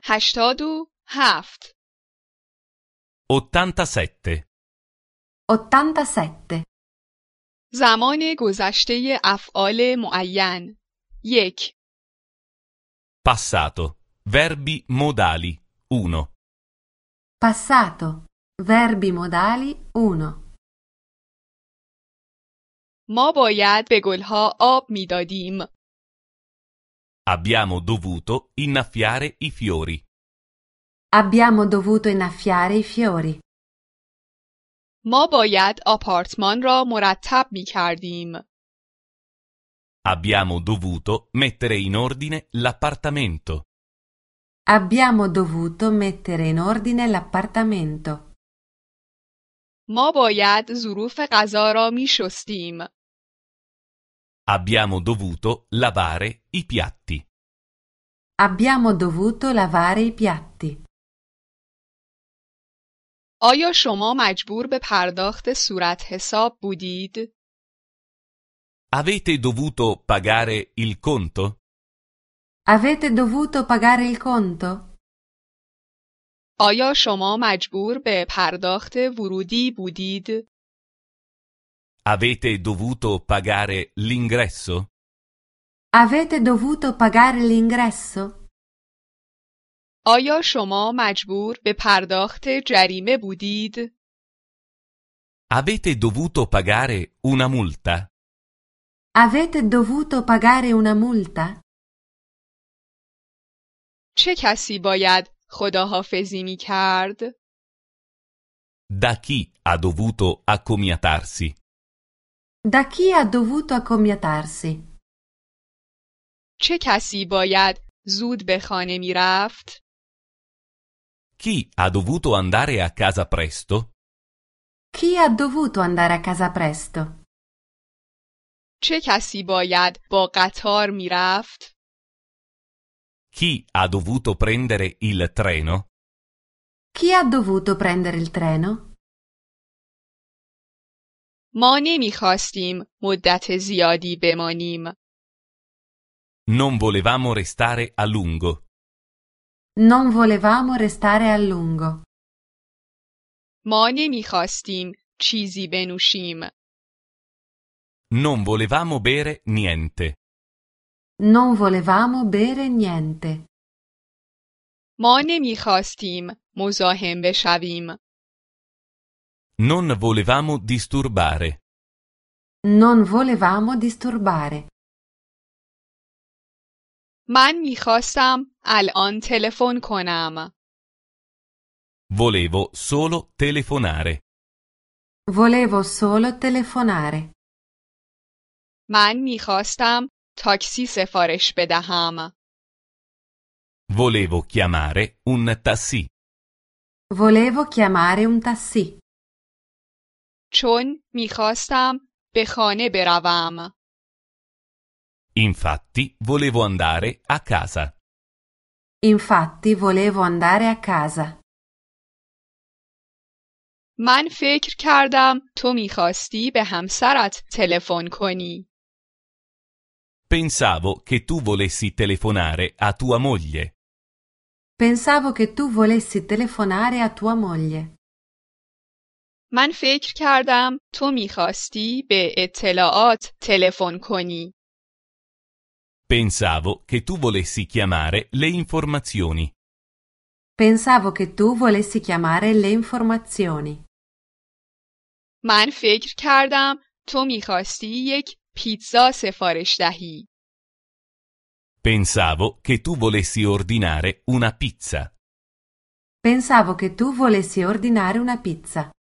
87 87. 87. زمان گذشته افعال معین 1 Passato. Verbi modali 1. Passato. Verbi modali 1. ما باید به گلها آب میدادیم. Abbiamo dovuto innaffiare i fiori. Abbiamo dovuto innaffiare i fiori. ما باید آپارتمان را مرتب می کردیم. Abbiamo dovuto mettere in ordine l'appartamento. Abbiamo dovuto mettere in ordine l'appartamento. ما باید ظروف غذا را می شستیم. Abbiamo dovuto lavare i piatti. Abbiamo dovuto lavare i piatti. آیا شما مجبور به پرداخت صورت حساب بودید؟ Avete dovuto pagare il conto? Avete dovuto pagare il conto? آیا شما مجبور به پرداخت ورودی بودید؟ Avete dovuto pagare l'ingresso? Avete dovuto pagare l'ingresso? آیا شما مجبور به پرداخت جریمه بودید؟ Avete dovuto pagare una multa? Avete dovuto pagare una multa? چه کسی باید خداحافظی می کرد؟ Da chi ha dovuto accomiatarsi? Da chi ha dovuto accomiatarsi? چه کسی باید زود به خانه می رفت؟ Chi ha dovuto andare a casa presto? Chi ha dovuto andare a casa presto? چه کسی باید با قطار می رفت؟ Chi ha dovuto prendere il treno? Chi ha dovuto prendere il treno? ما نمی خواستیم مدت زیادی بمانیم. Non volevamo restare a lungo. Non volevamo restare a lungo. ما نمی خواستیم چیزی بنوشیم. Non volevamo bere niente. Non volevamo bere niente. ما نمی خواستیم مزاحم بشویم. Non volevamo disturbare. Non volevamo disturbare. من می خواستم الان تلفن کنم. Volevo solo telefonare. Volevo solo telefonare. من می خواستم تاکسی سفارش بدهم. Volevo chiamare un taxi. Volevo chiamare un taxi. چون می خواستم به خانه بروم. Infatti volevo andare a casa. Infatti volevo andare a casa. من فکر کردم تو می خواستی به همسرت تلفن کنی. Pensavo che tu volessi telefonare a tua moglie. Pensavo che tu volessi telefonare a tua moglie. من فکر کردم تو می خواستی به اطلاعات تلفن کنی. Pensavo che tu volessi chiamare le informazioni. Pensavo che tu volessi chiamare le informazioni. من فکر کردم تو می خواستی یک پیتزا سفارش دهی. Pensavo che tu volessi ordinare una pizza. Pensavo che tu volessi ordinare una pizza.